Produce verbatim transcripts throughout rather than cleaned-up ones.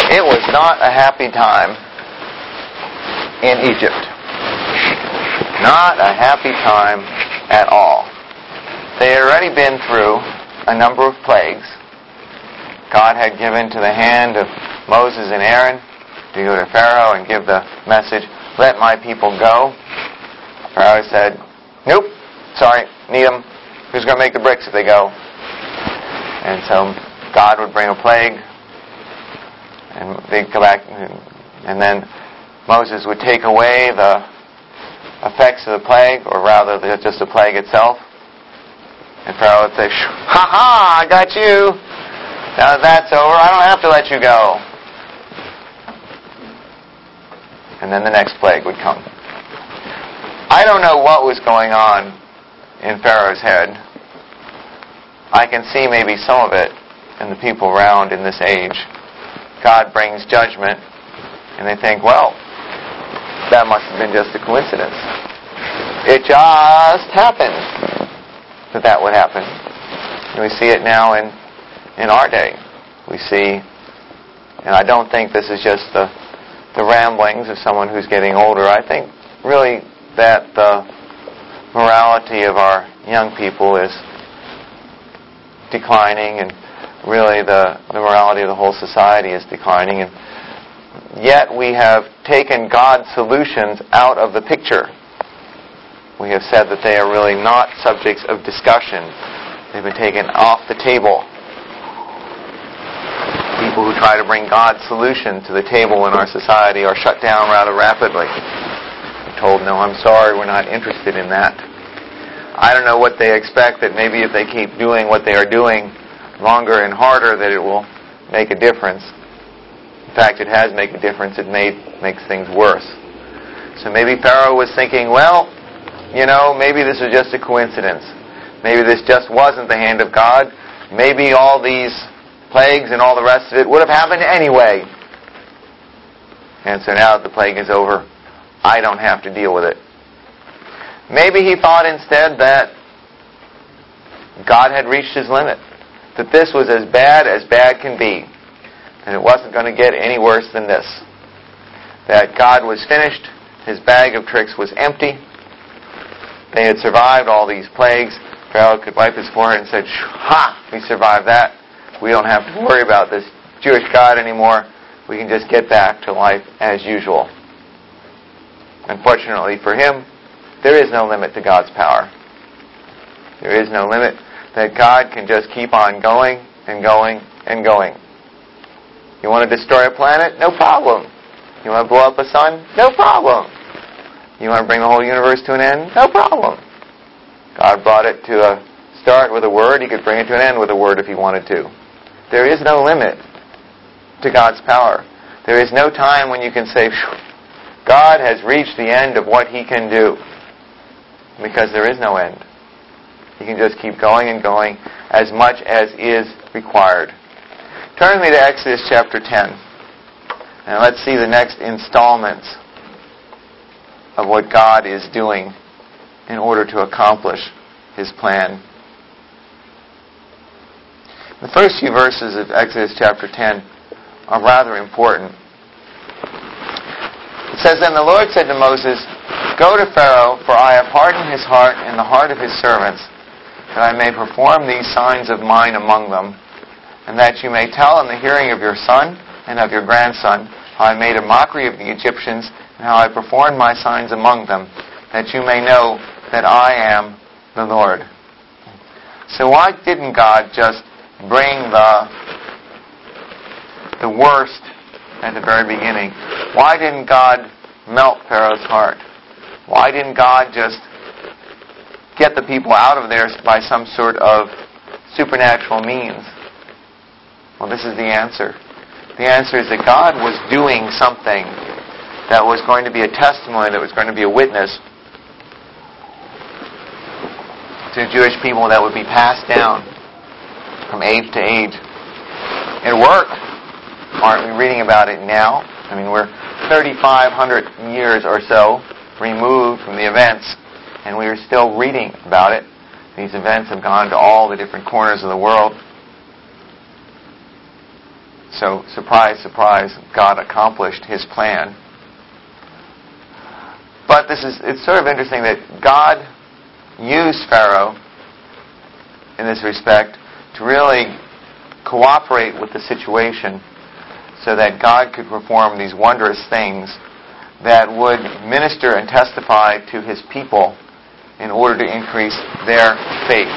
It was not a happy time in Egypt. Not a happy time at all. They had already been through a number of plagues. God had given to the hand of Moses and Aaron to go to Pharaoh and give the message, "Let my people go." Pharaoh said, "Nope, sorry, need them. Who's going to make the bricks if they go?" And so God would bring a plague, and they'd go back, and then Moses would take away the effects of the plague, or rather just the plague itself. And Pharaoh would say, "Ha ha, I got you. Now that that's over, I don't have to let you go." And then the next plague would come. I don't know what was going on in Pharaoh's head. I can see maybe some of it in the people around in this age. God brings judgment, and they think, well, that must have been just a coincidence. It just happened that that would happen. And we see it now in, in our day. We see, and I don't think this is just the, the ramblings of someone who's getting older. I think really that the morality of our young people is declining, and really the, the morality of the whole society is declining. And yet we have taken God's solutions out of the picture. We have said that they are really not subjects of discussion. They've been taken off the table. People who try to bring God's solution to the table in our society are shut down rather rapidly. We're told, no, I'm sorry, we're not interested in that. I don't know what they expect, that maybe if they keep doing what they are doing longer and harder, that it will make a difference. In fact, it has made a difference. It may makes things worse. So maybe Pharaoh was thinking, well, you know, maybe this is just a coincidence. Maybe this just wasn't the hand of God. Maybe all these plagues and all the rest of it would have happened anyway. And so now that the plague is over, I don't have to deal with it. Maybe he thought instead that God had reached his limit. That this was as bad as bad can be. And it wasn't going to get any worse than this. That God was finished. His bag of tricks was empty. They had survived all these plagues. Pharaoh could wipe his forehead and say, "Ha! We survived that. We don't have to worry about this Jewish God anymore. We can just get back to life as usual." Unfortunately for him, there is no limit to God's power. There is no limit. That God can just keep on going and going and going. You want to destroy a planet? No problem. You want to blow up a sun? No problem. You want to bring the whole universe to an end? No problem. God brought it to a start with a word. He could bring it to an end with a word if he wanted to. There is no limit to God's power. There is no time when you can say, God has reached the end of what he can do. Because there is no end. He can just keep going and going as much as is required. Turn with me to Exodus chapter ten. And let's see the next installments of what God is doing in order to accomplish his plan. The first few verses of Exodus chapter ten are rather important. It says, "Then the Lord said to Moses, Go to Pharaoh, for I have hardened his heart and the heart of his servants, that I may perform these signs of mine among them, and that you may tell in the hearing of your son and of your grandson how I made a mockery of the Egyptians, and how I performed my signs among them, that you may know that I am the Lord." So why didn't God just bring the the worst at the very beginning? Why didn't God melt Pharaoh's heart? Why didn't God just get the people out of there by some sort of supernatural means? Well, this is the answer. The answer is that God was doing something that was going to be a testimony, that was going to be a witness to Jewish people that would be passed down from age to age. It worked. Aren't we reading about it now? I mean, we're thirty-five hundred years or so removed from the events, and we are still reading about it. These events have gone to all the different corners of the world. So, surprise, surprise, God accomplished His plan. But this is, it's sort of interesting that God used Pharaoh in this respect to really cooperate with the situation so that God could perform these wondrous things that would minister and testify to His people in order to increase their faith.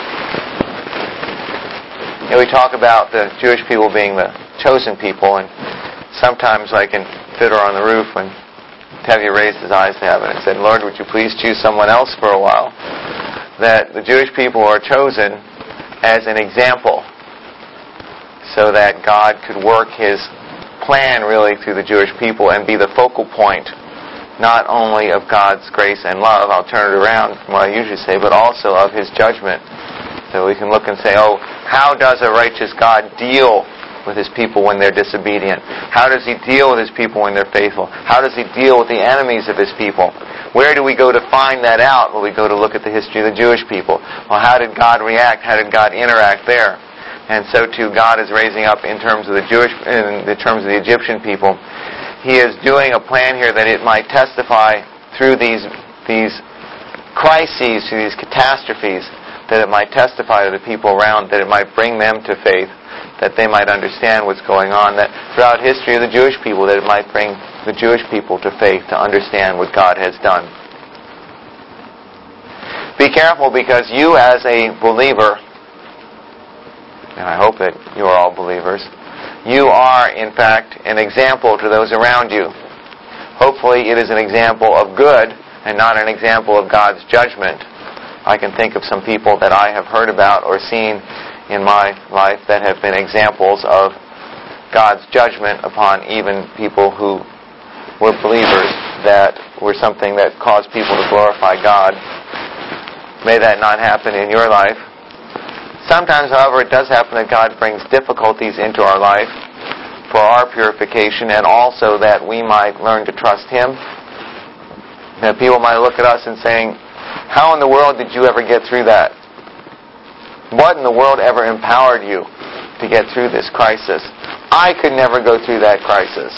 You know, we talk about the Jewish people being the chosen people, and sometimes, like in Fiddler on the Roof, when Tevye raised his eyes to heaven and said, "Lord, would you please choose someone else for a while?" That the Jewish people are chosen as an example so that God could work His plan really through the Jewish people and be the focal point not only of God's grace and love, I'll turn it around from what I usually say, but also of His judgment. So we can look and say, oh, how does a righteous God deal with His people when they're disobedient? How does He deal with His people when they're faithful? How does He deal with the enemies of His people? Where do we go to find that out? Well, we go to look at the history of the Jewish people. Well, how did God react? How did God interact there? And so too, God is raising up in terms of the Jewish, in the terms of the Egyptian people. He is doing a plan here that it might testify through these these crises, through these catastrophes, that it might testify to the people around, that it might bring them to faith, that they might understand what's going on, that throughout history of the Jewish people, that it might bring the Jewish people to faith, to understand what God has done. Be careful, because you as a believer, and I hope that you are all believers, you are, in fact, an example to those around you. Hopefully it is an example of good and not an example of God's judgment. I can think of some people that I have heard about or seen in my life that have been examples of God's judgment upon even people who were believers, that were something that caused people to glorify God. May that not happen in your life. Sometimes, however, it does happen that God brings difficulties into our life for our purification, and also that we might learn to trust Him. That people might look at us and saying, how in the world did you ever get through that? What in the world ever empowered you to get through this crisis? I could never go through that crisis.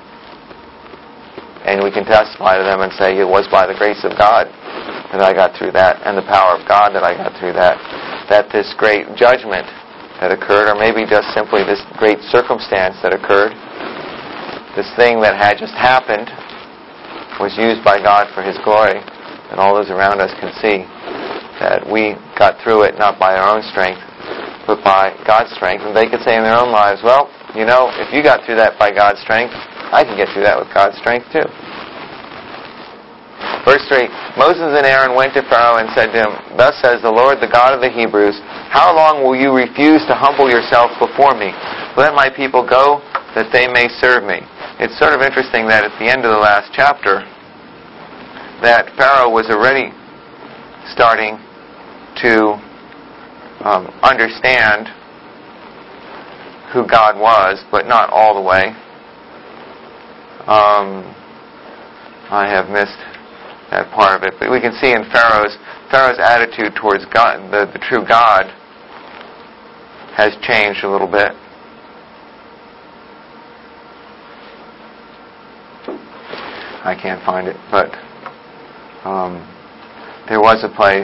And we can testify to them and say, it was by the grace of God that I got through that, and the power of God that I got through that. That this great judgment that occurred, or maybe just simply this great circumstance that occurred, this thing that had just happened, was used by God for His glory, that all those around us can see that we got through it not by our own strength, but by God's strength. And they could say in their own lives, well, you know, if you got through that by God's strength, I can get through that with God's strength too. Verse three, Moses and Aaron went to Pharaoh and said to him, thus says the Lord, the God of the Hebrews, how long will you refuse to humble yourself before me? Let my people go, that they may serve me. It's sort of interesting that at the end of the last chapter, that Pharaoh was already starting to um, understand who God was, but not all the way. Um, I have missed that part of it, but we can see in Pharaoh's Pharaoh's attitude towards God, the, the true God, has changed a little bit. I can't find it, but um, there was a place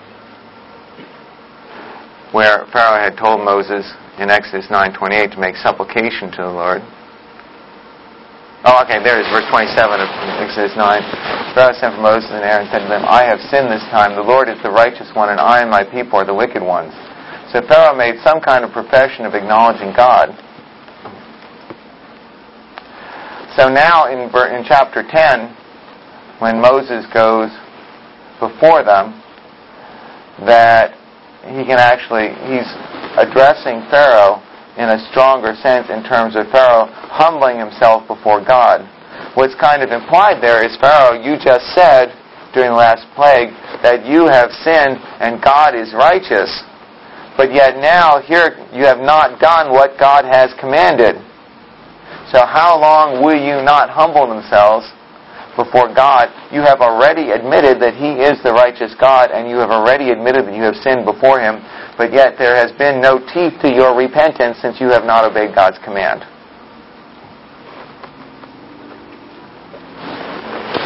where Pharaoh had told Moses in Exodus nine twenty-eight to make supplication to the Lord. Oh, okay, there it is, verse twenty-seven of Exodus nine. Pharaoh sent for Moses and Aaron and said to them, I have sinned this time. The Lord is the righteous one, and I and my people are the wicked ones. So Pharaoh made some kind of profession of acknowledging God. So now in, in chapter ten, when Moses goes before them, that he can actually, he's addressing Pharaoh in a stronger sense in terms of Pharaoh humbling himself before God. What's kind of implied there is, Pharaoh, you just said during the last plague that you have sinned and God is righteous, but yet now here you have not done what God has commanded. So how long will you not humble themselves before God? You have already admitted that He is the righteous God, and you have already admitted that you have sinned before Him, but yet there has been no teeth to your repentance since you have not obeyed God's command.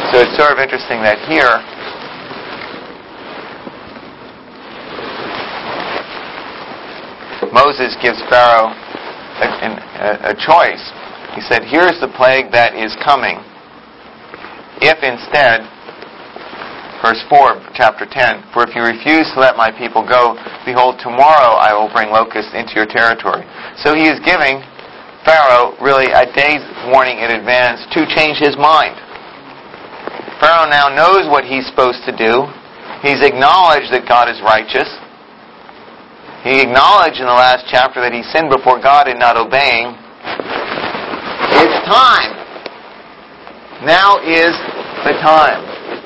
So it's sort of interesting that here, Moses gives Pharaoh a, a, a choice. He said, here's the plague that is coming. If instead, verse four, chapter ten, for if you refuse to let my people go, behold, tomorrow I will bring locusts into your territory. So he is giving Pharaoh really a day's warning in advance to change his mind. Pharaoh now knows what he's supposed to do. He's acknowledged that God is righteous. He acknowledged in the last chapter that he sinned before God in not obeying. It's time. Now is the time.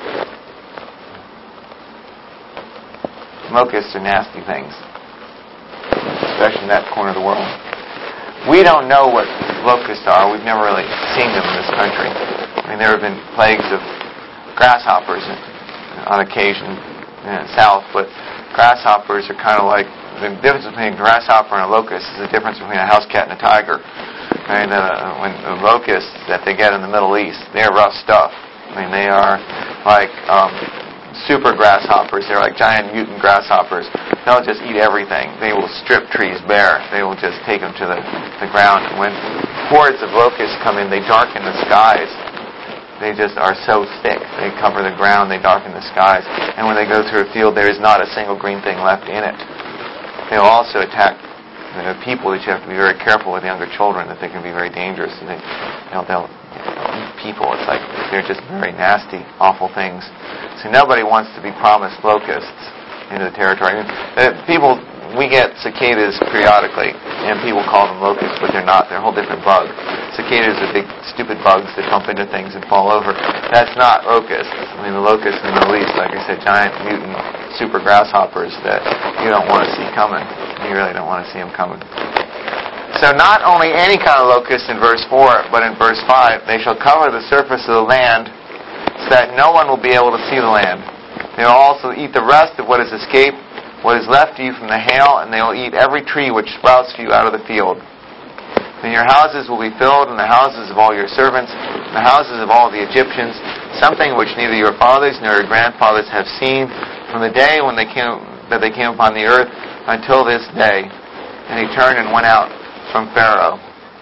Locusts are nasty things, especially in that corner of the world. We don't know what locusts are. We've never really seen them in this country. I mean, there have been plagues of grasshoppers on occasion in the south, but grasshoppers are kind of like, the difference between a grasshopper and a locust is the difference between a house cat and a tiger. And uh, when the locusts that they get in the Middle East, they're rough stuff. I mean, they are like um, super grasshoppers. They're like giant mutant grasshoppers. They'll just eat everything. They will strip trees bare. They will just take them to the, the ground. And when hordes of locusts come in, they darken the skies. They just are so thick. They cover the ground. They darken the skies. And when they go through a field, there is not a single green thing left in it. They'll also attack you know, people that you have to be very careful with, younger children, that they can be very dangerous. And they, they'll, they'll, they'll eat people. It's like they're just very nasty, awful things. So nobody wants to be promised locusts into the territory. I mean, uh, people, we get cicadas periodically, and people call them locusts, but they're not. They're a whole different bug. Cicadas are big, stupid bugs that bump into things and fall over. That's not locusts. I mean, the locusts in the Middle East, like I said, giant mutant super grasshoppers that you don't want to see coming. You really don't want to see them coming. So not only any kind of locust in verse four, but in verse five, they shall cover the surface of the land so that no one will be able to see the land. They will also eat the rest of what has escaped, what is left to you from the hail, and they will eat every tree which sprouts for you out of the field. Then your houses will be filled, and the houses of all your servants, and the houses of all the Egyptians, something which neither your fathers nor your grandfathers have seen from the day when they came that they came upon the earth until this day. And he turned and went out from Pharaoh.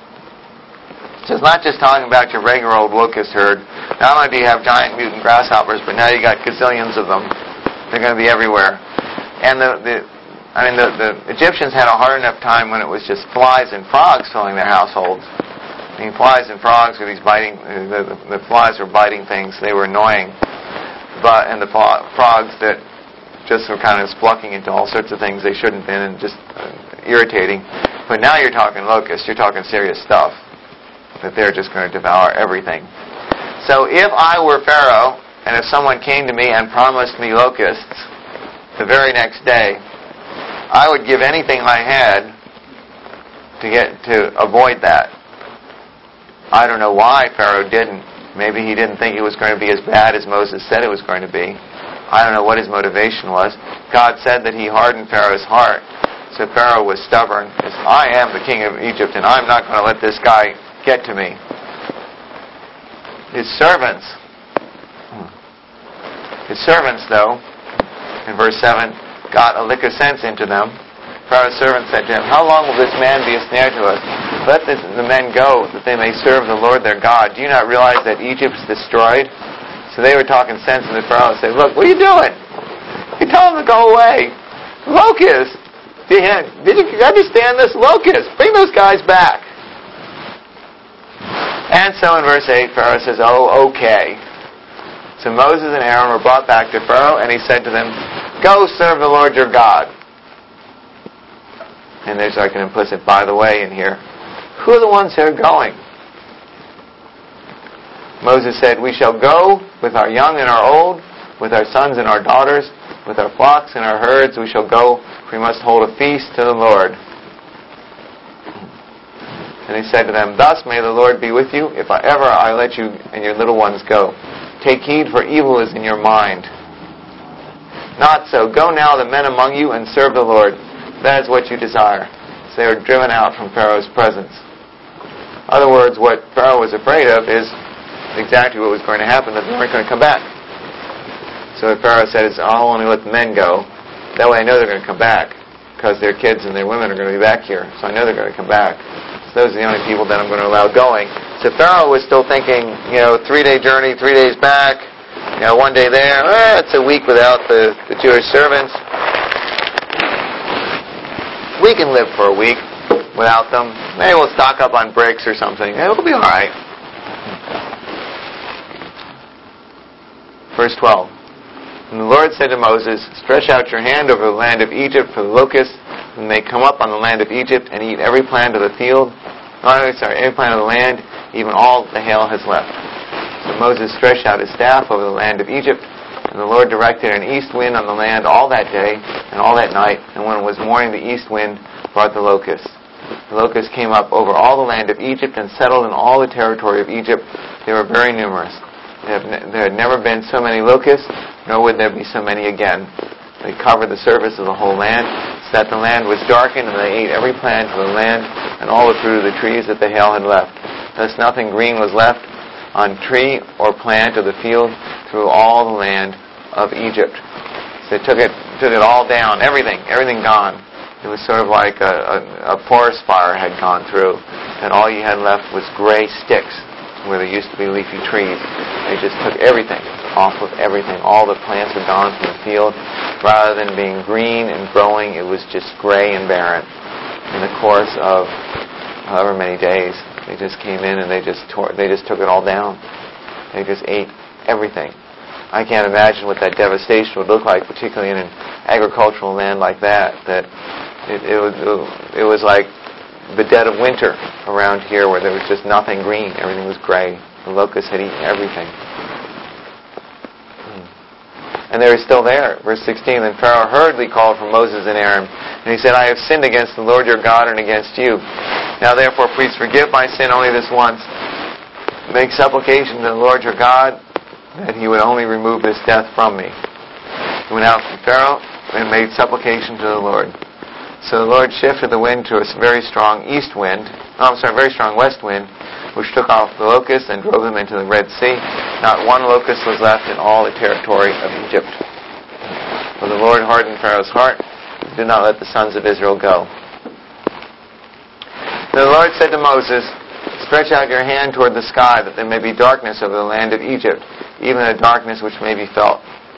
So it's not just talking about your regular old locust herd. Not only do you have giant mutant grasshoppers, but now you got gazillions of them. They're going to be everywhere. And the, the I mean, the, the Egyptians had a hard enough time when it was just flies and frogs filling their households. I mean, flies and frogs were these biting. The, the, the flies were biting things. They were annoying. But and the frogs that just were kind of splucking into all sorts of things they shouldn't have been, and just uh, irritating. But now you're talking locusts. You're talking serious stuff. That they're just going to devour everything. So if I were Pharaoh, and if someone came to me and promised me locusts the very next day, I would give anything I had to get to avoid that. I don't know why Pharaoh didn't. Maybe he didn't think it was going to be as bad as Moses said it was going to be. I don't know what his motivation was. God said that he hardened Pharaoh's heart. So Pharaoh was stubborn. He said, I am the king of Egypt, and I'm not going to let this guy get to me. His servants, his servants, though, in verse seven, got a lick of sense into them. Pharaoh's servants said to him, how long will this man be a snare to us? Let this, the men go, that they may serve the Lord their God. Do you not realize that Egypt is destroyed? So they were talking sense in the Pharaoh and said, look, what are you doing? You told them to go away. Locusts. Did you understand this? Locusts. Bring those guys back. And so in verse eight, Pharaoh says, oh, okay. So Moses and Aaron were brought back to Pharaoh, and he said to them, go serve the Lord your God. And there's like an implicit by the way in here. Who are the ones who are going? Moses said, we shall go with our young and our old, with our sons and our daughters, with our flocks and our herds. We shall go, for we must hold a feast to the Lord. And he said to them, thus may the Lord be with you, if I ever I let you and your little ones go. Take heed, for evil is in your mind. Not so. Go now the men among you and serve the Lord. That is what you desire. So they were driven out from Pharaoh's presence. In other words, what Pharaoh was afraid of is exactly what was going to happen, that they weren't going to come back. So Pharaoh says, I'll only let the men go. That way I know they're going to come back, because their kids and their women are going to be back here. So I know they're going to come back. So those are the only people that I'm going to allow going. So Pharaoh was still thinking, you know, three-day journey, three days back, you know, one day there. Eh, it's a week without the, the Jewish servants. We can live for a week without them. Maybe we'll stock up on bricks or something. It'll be all right. Verse twelve. And the Lord said to Moses, stretch out your hand over the land of Egypt, for the locusts, when they come up on the land of Egypt and eat every plant of the field, oh, sorry, every plant of the land, even all the hail has left. So Moses stretched out his staff over the land of Egypt, and the Lord directed an east wind on the land all that day and all that night, and when it was morning, the east wind brought the locusts. The locusts came up over all the land of Egypt and settled in all the territory of Egypt. They were very numerous. There had never been so many locusts, nor would there be so many again. They covered the surface of the whole land, so that the land was darkened, and they ate every plant of the land, and all the fruit of the trees that the hail had left. Thus nothing green was left on tree or plant of the field through all the land of Egypt. So they took it, took it all down, everything, everything gone. It was sort of like a, a, a forest fire had gone through, and all you had left was gray sticks where there used to be leafy trees. They just took everything off of everything. All the plants were gone from the field. Rather than being green and growing, it was just gray and barren. In the course of however many days, they just came in and they just tore, they just took it all down. They just ate everything. I can't imagine what that devastation would look like, particularly in an agricultural land like that. That it, it was it was like the dead of winter around here, where there was just nothing green. Everything was gray. The locusts had eaten everything. And they were still there. Verse sixteen, then Pharaoh hurriedly called for Moses and Aaron, and he said, I have sinned against the Lord your God and against you. Now therefore please forgive my sin only this once. Make supplication to the Lord your God that he would only remove this death from me. He went out from Pharaoh and made supplication to the Lord. So the Lord shifted the wind to a very strong east wind, oh, I'm sorry, very strong west wind, which took off the locusts and drove them into the Red Sea. Not one locust was left in all the territory of Egypt. For the Lord hardened Pharaoh's heart, and did not let the sons of Israel go. Then the Lord said to Moses, stretch out your hand toward the sky, that there may be darkness over the land of Egypt, even a darkness which may be felt.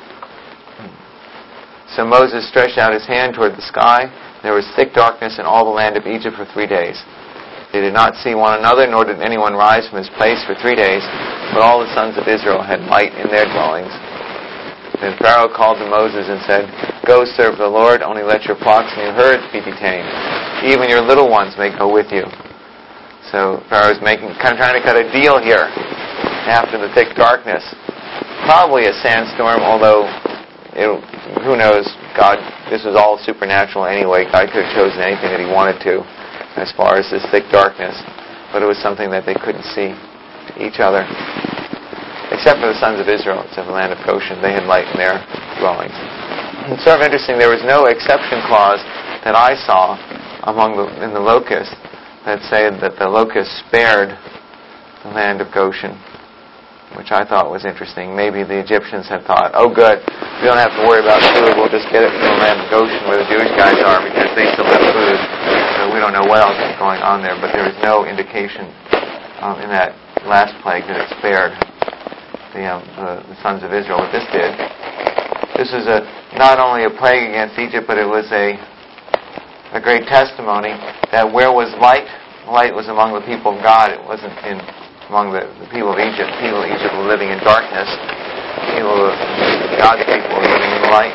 So Moses stretched out his hand toward the sky. There was thick darkness in all the land of Egypt for three days. They did not see one another, nor did anyone rise from his place for three days, but all the sons of Israel had light in their dwellings. Then Pharaoh called to Moses and said, go serve the Lord, only let your flocks and your herds be detained. Even your little ones may go with you. So Pharaoh's making, kind of trying to cut a deal here after the thick darkness. Probably a sandstorm, although it, who knows, God, this was all supernatural anyway. God could have chosen anything that he wanted to as far as this thick darkness, but it was something that they couldn't see to each other. Except for the sons of Israel, except for the land of Goshen, they had light in their dwellings. It's sort of interesting, there was no exception clause that I saw among the, in the locusts that said that the locusts spared the land of Goshen, which I thought was interesting. Maybe the Egyptians had thought, oh good, we don't have to worry about food, we'll just get it from the land of Goshen where the Jewish guys are, because they still have food. So we don't know what else is going on there, but there is no indication um, in that last plague that it spared the, um, the, the sons of Israel. What this did, this was a, not only a plague against Egypt, but it was a, a great testimony that where was light, light was among the people of God. It wasn't in among the, the people of Egypt. People of Egypt were living in darkness. People of God's people were living in light.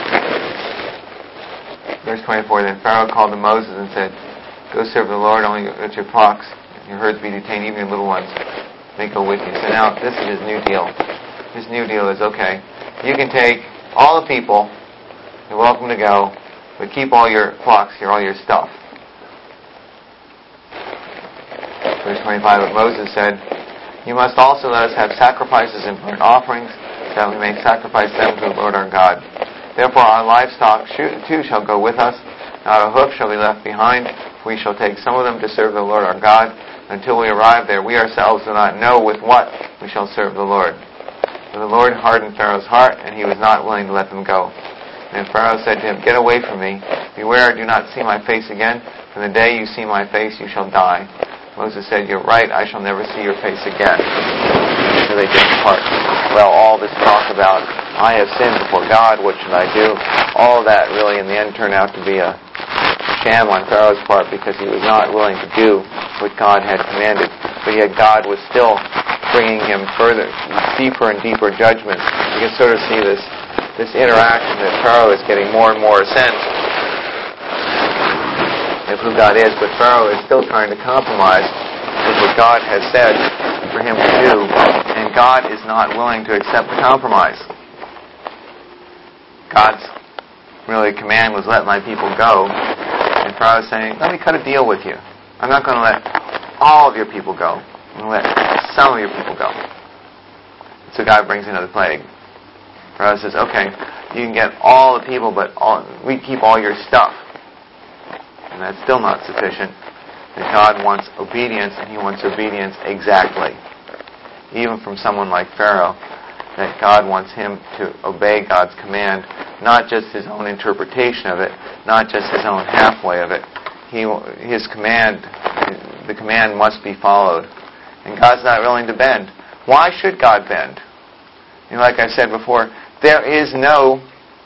Verse twenty-four, then Pharaoh called to Moses and said, go serve the Lord, only let your flocks and your herds be detained, even your little ones may go with you. So now, this is his new deal. His new deal is, okay, you can take all the people, you're welcome to go, but keep all your flocks here, all your stuff. Verse twenty-five, but Moses said, you must also let us have sacrifices and burnt offerings, so that we may sacrifice them to the Lord our God. Therefore our livestock too shall go with us, not a hoof shall be left behind, for we shall take some of them to serve the Lord our God, Until we arrive there, we ourselves do not know with what we shall serve the Lord. For the Lord hardened Pharaoh's heart, and he was not willing to let them go. And Pharaoh said to him, Get away from me. Beware, do not see my face again. From the day you see my face, you shall die. Moses said, You're right, I shall never see your face again. So they did depart. Well, all this talk about, I have sinned before God, what should I do? All of that really in the end turned out to be a sham on Pharaoh's part, because he was not willing to do what God had commanded. But yet God was still bringing him further, deeper and deeper judgments. You can sort of see this, this interaction that Pharaoh is getting more and more a sense of who God is, but Pharaoh is still trying to compromise with what God has said for him to do, and God is not willing to accept the compromise. God's really command was, let my people go, and Pharaoh is saying, let me cut a deal with you. I'm not going to let all of your people go. I'm going to let some of your people go. So God brings another plague. Pharaoh says, okay, you can get all the people, but all, we keep all your stuff. And that's still not sufficient. That God wants obedience, and he wants obedience exactly. Even from someone like Pharaoh, that God wants him to obey God's command, not just his own interpretation of it, not just his own halfway of it. He, his command, the command must be followed. And God's not willing to bend. Why should God bend? You know, like I said before, there is no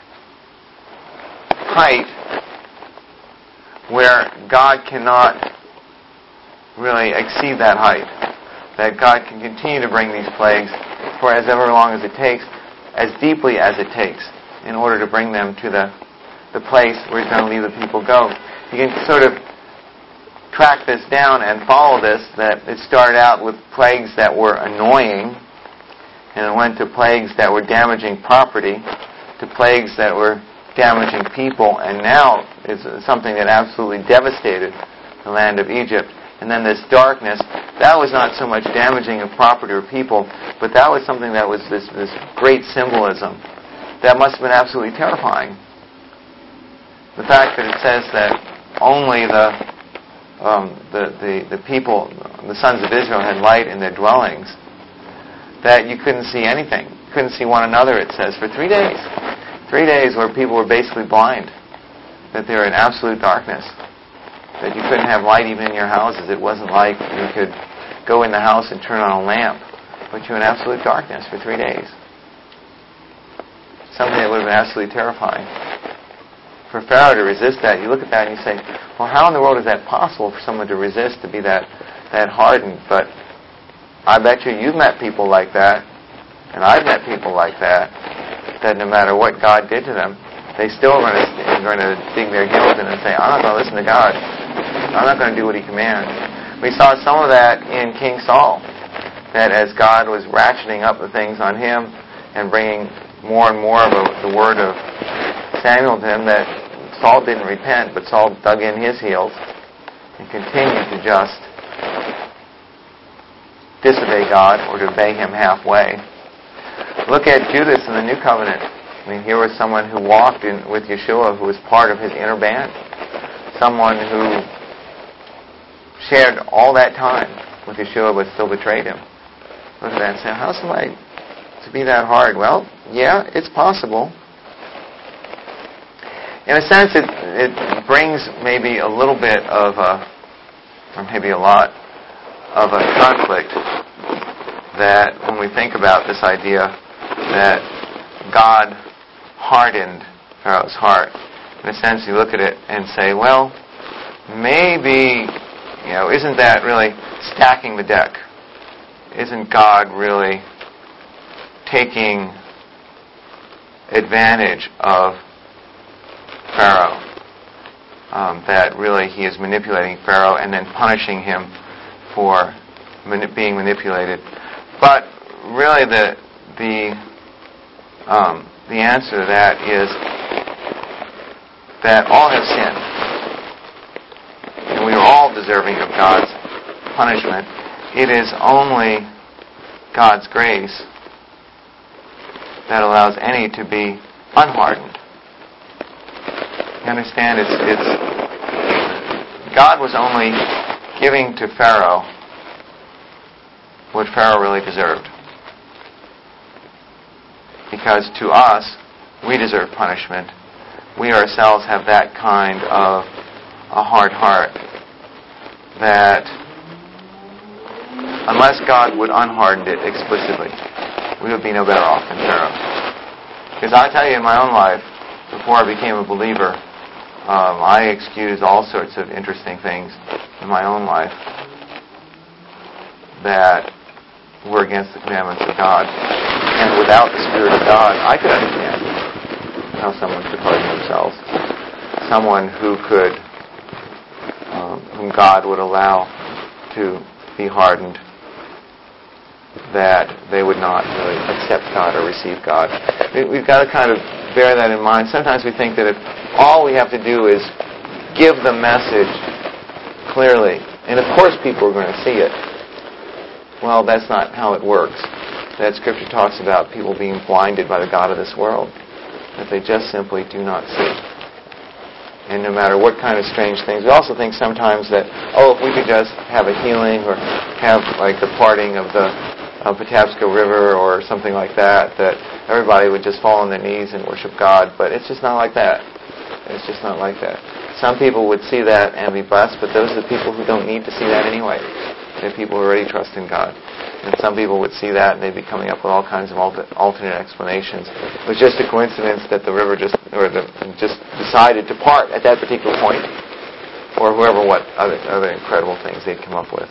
height where God cannot really exceed that height. That God can continue to bring these plagues for as ever long as it takes, as deeply as it takes, in order to bring them to the, the place where he's going to leave the people go. You can sort of track this down and follow this, that it started out with plagues that were annoying, and it went to plagues that were damaging property, to plagues that were damaging people, and now it's something that absolutely devastated the land of Egypt. And then this darkness, that was not so much damaging of property or people, but that was something that was this, this great symbolism. That must have been absolutely terrifying. The fact that it says that only the um, the, the, the people, the sons of Israel, had light in their dwellings, that you couldn't see anything. You couldn't see one another, it says, for three days. Three days where people were basically blind. That they were in absolute darkness. That you couldn't have light even in your houses. It wasn't like you could go in the house and turn on a lamp. But you were in absolute darkness for three days. Something that would have been absolutely terrifying. For Pharaoh to resist that, you look at that and you say, well, how in the world is that possible for someone to resist, to be that, that hardened? But I bet you you've met people like that, and I've met people like that, that no matter what God did to them, they still are going to, are going to dig their heels in and say, I'm not going to listen to God. I'm not going to do what he commands. We saw some of that in King Saul, that as God was ratcheting up the things on him and bringing more and more of a, the word of Samuel to him, that Saul didn't repent, but Saul dug in his heels and continued to just disobey God or to obey him halfway. Look at Judas in the New Covenant. I mean, here was someone who walked in with Yeshua, who was part of his inner band. Someone who shared all that time with Yeshua but still betrayed him. Look at that and say, how's somebody to be that hard? Well, yeah, it's possible. In a sense, it, it brings maybe a little bit of a, or maybe a lot, of a conflict that when we think about this idea that God hardened Pharaoh's heart. In a sense, you look at it and say, well, maybe, you know, isn't that really stacking the deck? Isn't God really taking advantage of Pharaoh? Um, that really he is manipulating Pharaoh and then punishing him for mani- being manipulated. But really the the um, the answer to that is that all have sinned. And we are all deserving of God's punishment. It is only God's grace that allows any to be unhardened. You understand? It's, it's God was only giving to Pharaoh what Pharaoh really deserved. Because to us, we deserve punishment. We ourselves have that kind of a hard heart that unless God would unharden it explicitly, we would be no better off than Pharaoh. Because I tell you, in my own life, before I became a believer, um, I excused all sorts of interesting things in my own life that were against the commandments of God. And without the Spirit of God, I could understand how someone could harden themselves. Someone who could, um, whom God would allow to be hardened, that they would not really accept God or receive God. We've got to kind of bear that in mind. Sometimes we think that if all we have to do is give the message clearly, and of course people are going to see it. Well, that's not how it works. That Scripture talks about people being blinded by the god of this world, that they just simply do not see. And no matter what kind of strange things, we also think sometimes that, oh, if we could just have a healing or have like the parting of the uh, Patapsco River or something like that, that everybody would just fall on their knees and worship God. But it's just not like that. It's just not like that. Some people would see that and be blessed, but those are the people who don't need to see that anyway. They're people who already trust in God. And some people would see that and they'd be coming up with all kinds of alternate explanations. It was just a coincidence that the river just or the, just decided to part at that particular point, or whoever what other, other incredible things they'd come up with.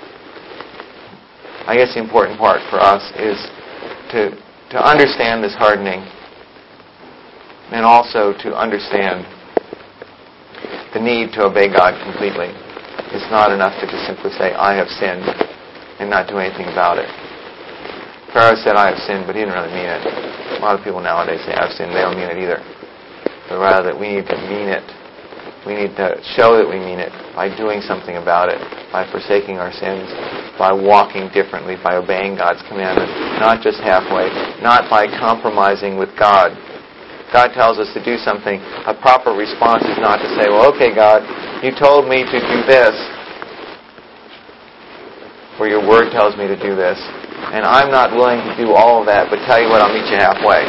I guess the important part for us is to to understand this hardening, and also to understand the need to obey God completely. It's not enough to just simply say, I have sinned, and not do anything about it. Pharaoh said, I have sinned, but he didn't really mean it. A lot of people nowadays say, I have sinned. They don't mean it either. But rather that we need to mean it. We need to show that we mean it by doing something about it, by forsaking our sins, by walking differently, by obeying God's commandments, not just halfway, not by compromising with God. God tells us to do something. A proper response is not to say, well, okay, God, you told me to do this, or your word tells me to do this, and I'm not willing to do all of that, but tell you what, I'll meet you halfway.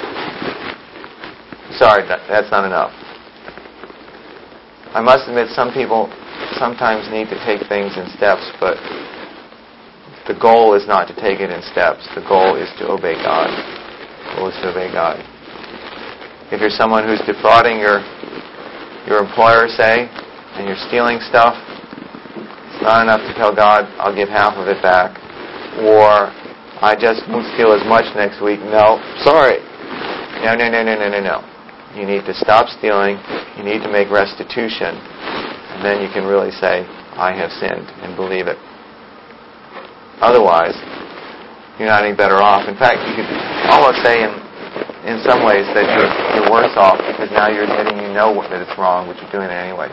Sorry, that's not enough. I must admit, some people sometimes need to take things in steps, but the goal is not to take it in steps. The goal is to obey God. The goal is to obey God. If you're someone who's defrauding your your employer, say, and you're stealing stuff, it's not enough to tell God, I'll give half of it back. Or, I just won't steal as much next week. No, sorry. No, no, no, no, no, no, no. You need to stop stealing. You need to make restitution. And then you can really say, I have sinned, and believe it. Otherwise, you're not any better off. In fact, you could almost say in in some ways that you're, you're worse off, because now you're admitting you know that it's wrong, but you're doing it anyway.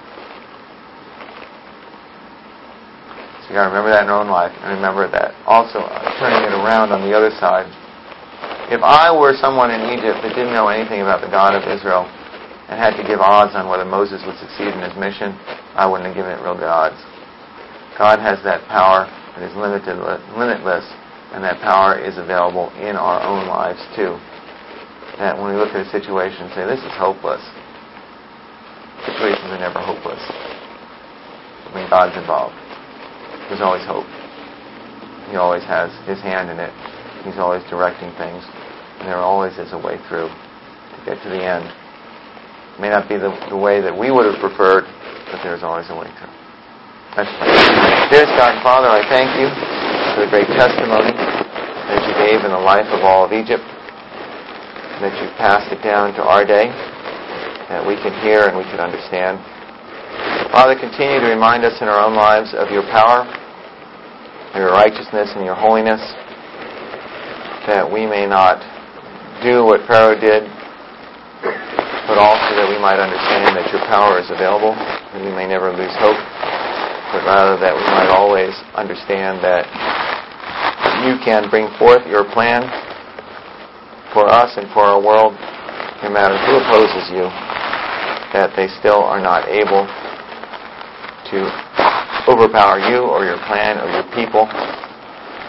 So you got to remember that in your own life, and remember that also uh, turning it around on the other side. If I were someone in Egypt that didn't know anything about the God of Israel and had to give odds on whether Moses would succeed in his mission, I wouldn't have given it real good odds. God has that power that is limited, limitless, and that power is available in our own lives too. That when we look at a situation and say, this is hopeless. Situations are never hopeless. When God's involved, there's always hope. He always has His hand in it. He's always directing things. And there always is a way through to get to the end. It may not be the, the way that we would have preferred, but there's always a way through. Let's pray. Dearest God and Father, I thank you for the great testimony that you gave in the life of all of Egypt, that you've passed it down to our day, that we can hear and we can understand. Father, continue to remind us in our own lives of your power, your righteousness, and your holiness, that we may not do what Pharaoh did, but also that we might understand that your power is available, and we may never lose hope, but rather that we might always understand that you can bring forth your plan for us and for our world, no matter who opposes you, that they still are not able to overpower you or your plan or your people,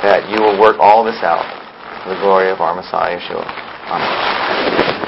that you will work all this out for the glory of our Messiah, Yeshua. Amen.